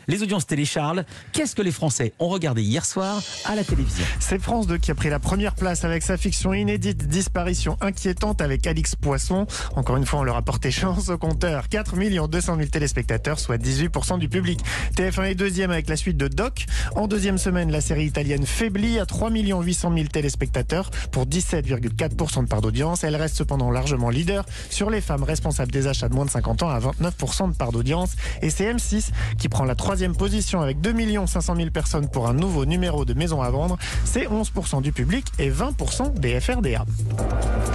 les audiences télé Charles. Qu'est-ce que les Français ont regardé hier soir à la télévision? C'est France 2 qui a pris la première place avec sa fiction inédite Disparition inquiétante avec Alix Poisson. Encore une fois, on leur a porté chance au compteur. 4 200 000 téléspectateurs, soit 18% du public. TF1 est deuxième avec la suite de Doc. En deuxième semaine, la série italienne faiblit à 3 800 000 téléspectateurs pour 17,4% de part d'audience. Elle reste cependant largement leader sur les femmes responsables des achats de moins de 50 ans à 29% de part d'audience. Et c'est M6 qui prend la troisième position avec 2 500 000 personnes pour un nouveau numéro de Maison à vendre. C'est 11% du public et 20% des FRDA.